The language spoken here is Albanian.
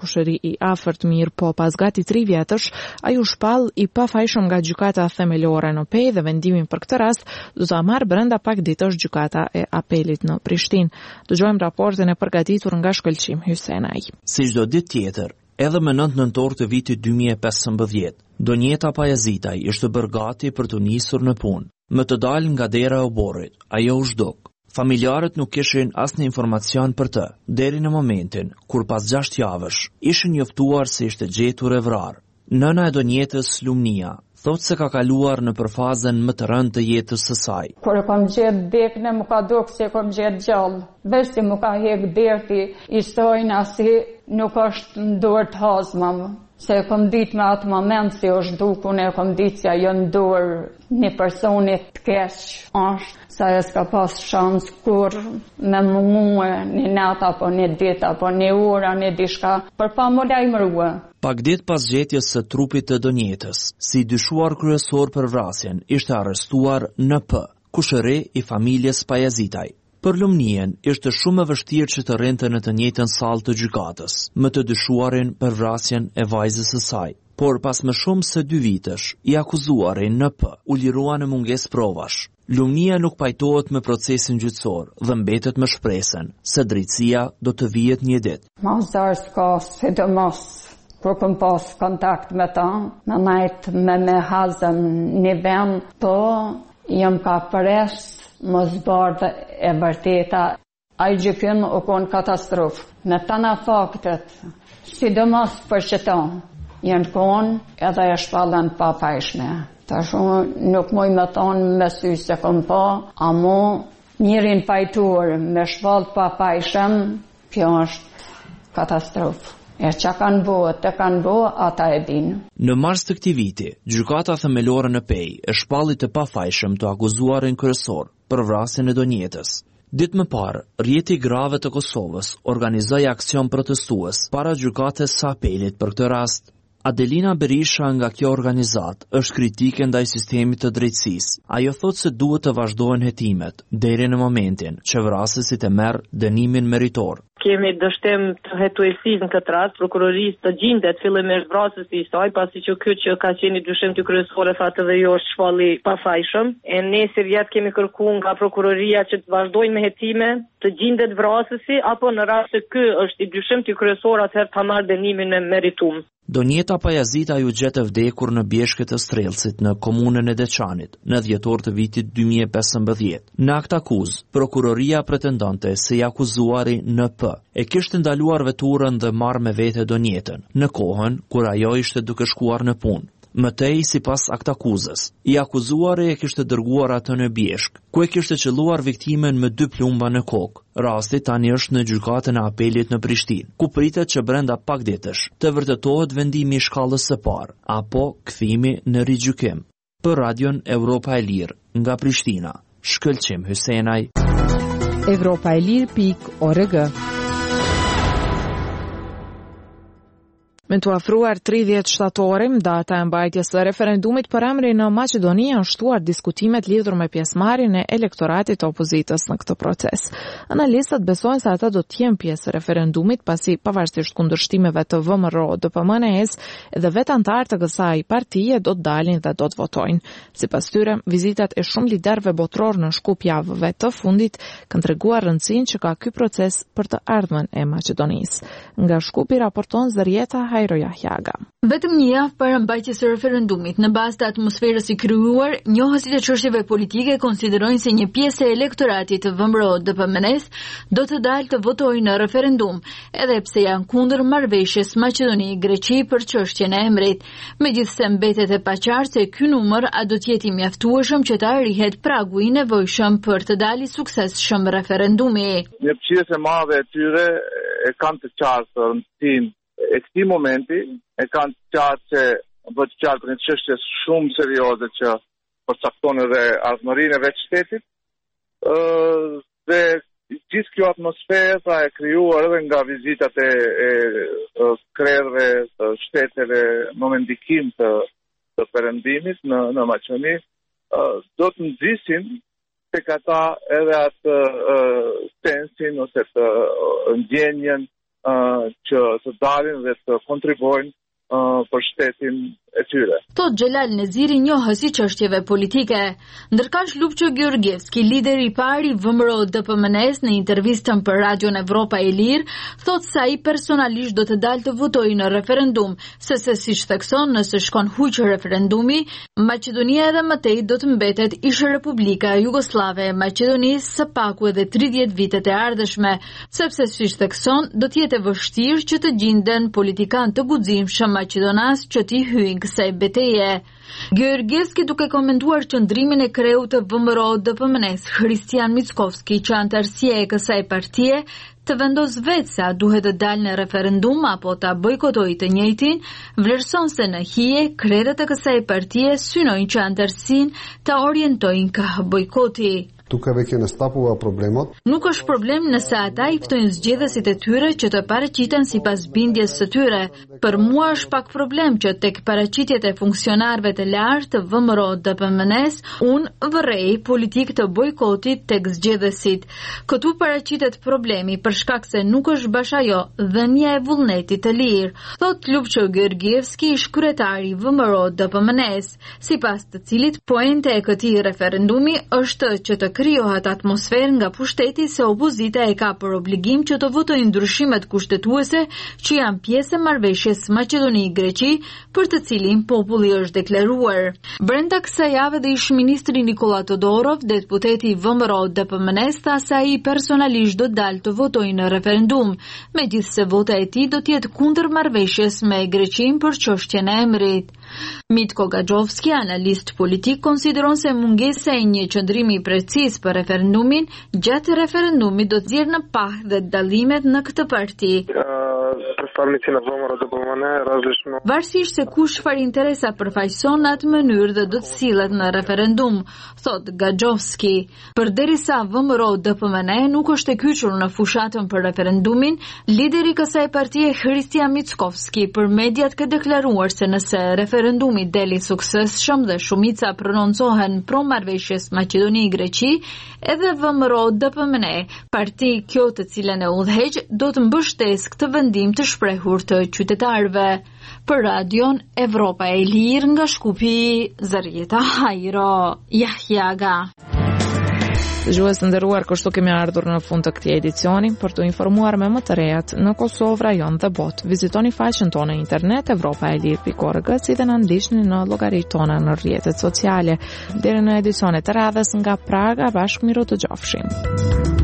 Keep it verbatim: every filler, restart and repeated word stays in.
kushëri i afërt mirë, po pas gati tri vjetësh, ai u shpall i pafajshëm nga gjykata themelore në Pejë dhe vendimin për këtë rast do ta marrë brenda pak ditësh gjykata e apelit në Prishtinë. Dëgjojmë raportin e përgatitur nga Shkëlqim Hysenaj. Si çdo ditë tjetër, edhe më nëntë nëntor të vitit dy mijë e pesëmbëdhjetë, Donjeta Pajazitaj ishte bërë gati për të nisur në punë. Më të dalë nga dera e oborrit, ajo u zhduk. Familjarët nuk kishin asnjë informacion për të, deri në momentin kur pas gjashtë javësh ishin njoftuar se ishte gjetur e vrarë. Nëna e Donjetës, Lumnia, thotë se ka kaluar në përfazën më të rëndë të jetës së saj. Kur e kam gjetë dekën, më ka dukë se kam gjetë gjallë. Veç se më ka hek derti, i stojnë asi nuk është në dorë të hazmam. Se e kom ditë me atë moment se është duku, ne e kom ditë se ajo në dorë një personit të keq është, sa e s'ka pas shans kur me më muë një natë apo një ditë apo një ura, një dishka, për pa më lajmërua. Pak ditë pas gjetjes së trupit të Donjetës, si dyshuar kryesor për vrasjen, ishte arrestuar N P, kushëri i familjes Pajazitaj. Për Lumnien ishte shumë e vështirë që të rrinte në të njëjtën sallë të gjykatës, me të dyshuarin për vrasjen e vajzës së saj. Por pas më shumë se dy vitesh, i akuzuari N P u lirua në mungesë provash. Lumnia nuk pajtohet me procesin gjyqësor dhe mbetet me shpresën se drejtësia do të vihet një ditë. Ma zarë s'ka, sidomos kur këm pas kontakt me ta, me najtë me me hazëm një vend, po jam ka përres mos bardë e vërteta, a i gjykim u konë katastrofë. Në tëna faktet, sidomos për që ta, jenë konë edhe e shpallën pa pajshme. Ta shumë nuk moj me tonë me sy se kom pa, a mu njërin pajtur me shpallë pa pajshem, kjo është katastrofë. E që kanë bo, të kanë bo, ata e dinë. Në mars të këtij viti, gjykata themelore në Pejë e shpalli të pafajshëm të akuzuarin kryesor për vrasjen e Donjetës. Ditë më parë, Rjeti i Grave të Kosovës organizoi aksion protestues para gjykatës së apelit për këtë rast. Adelina Berisha nga kjo organizat është kritike ndaj sistemit të drejtësisë. Ajo thotë se duhet të vazhdohen hetimet deri në momentin që vrasësit e merr dënimin meritor. Kemi dështim të hetuesisë në këtë rast, prokurorisë të gjendet fillimisht vrasësi i saj, pasi që ky që ka qenë dyshim të kryesore fatë dhe jo është shpalli pafajshëm. E nesër vjet kemi kërkuar nga prokuroria që të vazhdojnë me hetime, të gjendet vrasësi, apo në rast se ky është i dyshim të kryesor, atëherë ta marrë dënimin me meritum. Donjeta Pajazitaj u gjet e vdekur në bjeshket e Strelcit në komunën e Deçanit në dhjetor të vitit dy mijë e pesëmbëdhjetë. Në akt akuzë, prokuroria pretendonte se i akuzuari N P e kishte ndaluar veturën dhe marrë me vete Donjetën në kohën kur ajo ishte duke shkuar në punë. Mëtej, sipas aktakuzës, i akuzuari e kishte dërguar atë në bjeshk, ku e kishte qelluar viktimen me dy plumba në kokë. Rasti tani është në gjykatën e apelit në Prishtinë, ku pritet që brenda pak ditësh të vërtetohet vendimi i shkallës së parë apo kthimi në rigjykim. Për Radion Evropa e Lirë nga Prishtina, Shkëlqim Hysenaj. Evropa e Lirë pikë org. Me të afruar tridhjetë shtatorim, data e mbajtjes së referendumit për emrin në Maqedoni janë shtuar diskutimet lidhur me pjesëmarrjen e elektoratit të opozitës në këtë proces. Analistët besojnë se ata do të jenë pjesë e referendumit, pasi pavarësisht kundërshtimeve të V M R O, D P M N E-s, edhe vetë anëtarë të kësaj partie do të dalin dhe do të votojnë. Sipas tyre, vizitat e shumë liderëve botror në Shkup javëve të fundit kanë treguar rëndësinë që ka ky proces për të ardhmen e Maqedonisë. Nga Shkupi raporton Zërieta Hajroja. Vetëm një javë para mbajtjes së referendumit, në bazë të atmosferës së krijuar, njohësit e çështjeve politike konsiderojnë se një pjesë e elektoratit të V M R O D P M N E-s do të dalë të votojë në referendum, edhe pse janë kundër marrëveshjes Maqedoni-Greqi për çështjen e emrit. Megjithse mbetet e paqartë se ky numër a do të jetë i mjaftueshëm që të arrihet pragu i nevojshëm për të dalë suksesshëm referendumi. Një pjesë e madhe e tyre e kanë të qartë rëndësinë e këtij momenti, e kanë të qartë që bëhet qartë për një çështje shumë serioze që përcakton edhe ardhmërinë e vetë shtetit. Ë dhe gjithë kjo atmosferë e krijuar edhe nga vizitat e, e krerëve të shteteve në mendikim të, të perëndimit në, në Maqedoni, do të nxisin tek ata edhe atë sensin ose të ndjenjen uh, që të dalin dhe të kontribuojnë uh, për shtetin e tyre. Thot Xhelal Neziri, njohës i çështjeve politike. Ndërkaq Lupço Georgievski, lideri i parë i V M R O D P M N-s, në intervistën për Radion Evropa e Lirë, thot se ai personalisht do të dalë të votojë në referendum, se se siç thekson, nëse shkon huq referendumi, Maqedonia edhe më tej do të mbetet ish Republika Jugoslave e Maqedonisë së paku edhe tridhjetë vitet e ardhshme, sepse siç thekson, do të jetë e vështirë që të gjenden politikanë të guximshëm maqedonas që t'i hyjnë kësaj beteje. Georgievski, duke komentuar qëndrimin e kreut të V M R O D P M N-s, Hristijan Mickovski, që antarësia e kësaj partie, të vendos vetë se a duhet të dalë në referendum apo ta bojkotojë të njëjtin, vlerëson se në hije krerët e kësaj partie synojnë që antarësinë ta orientojnë ka bojkoti. Тук веќе не стапува проблемот. Nuk është problem nëse ata i ftojnë zgjedhësit e tyre që të paraqiten sipas bindjes së tyre. Për mua është pak problem që tek paraqitjet e funksionarëve të lartë të V M R O D P M N-s, unë vërej politik të bojkotit tek zgjedhësit. Këtu paraqitet problemi për shkak se nuk është bash ajo dhënia e vullnetit të lirë, thot Lupço Georgievski, ish kryetari i V M R O D P M N-s, sipas të cilit poente e këtij referendumi është që të krijohet atmosferë nga pushteti se opozita e ka për obligim që të votojë ndryshimet kushtetuese që janë pjesë e marrëveshjes Maqedoni-Greqi, për të cilin populli është deklaruar. Brenda kësaj jave dhe ish-ministri Nikola Todorov, deputeti i V M R O D P M N-s, tha se ai personalisht do të dalë të votojë në referendum, megjithse vota e tij do të jetë kundër marrëveshjes me Greqinë për çështjen e emrit. Mitko Gaxhovski, analist politik, konsideron se mungesa e një qëndrimi i precis për referendumin gjatë referendumit do të nxjerrë në pah dhe dallimet në këtë parti. Представници на V M R O D P M N различно. Varësisht se kush çfarë interesa përfaqëson në atë mënyrë dhe do të sillet në referendum, thot Gaxhovski. Përderisa V M R O D P M N nuk është e kyçur në fushatën për referendumin, lideri i kësaj partie Hristijan Mickovski për mediat ka deklaruar se nëse referendumi deli suksesshëm dhe shumica prononcohen pro marrëveshjes Maqedoni-Greqi, edhe V M R O D P M N, parti kjo të cilën e udhëheq, do të mbështesë këtë vendim të shprehur të qytetarëve. Për Radion Evropa e Lirë nga Shkupi, Zarieta Hajro, Jahjaga. Dëgjues të nderuar, kështu kemi ardhur në fund të këtij edicioni. Për të informuar me më të rejat në Kosovë, rajon dhe botë, vizitoni faqen tonë në internet evropa e lirë pikë org, si dhe na ndiqni në llogaritë tona në rrjetet sociale. Deri në edicione të radhës nga Praga, bashkë miru të gjofshim.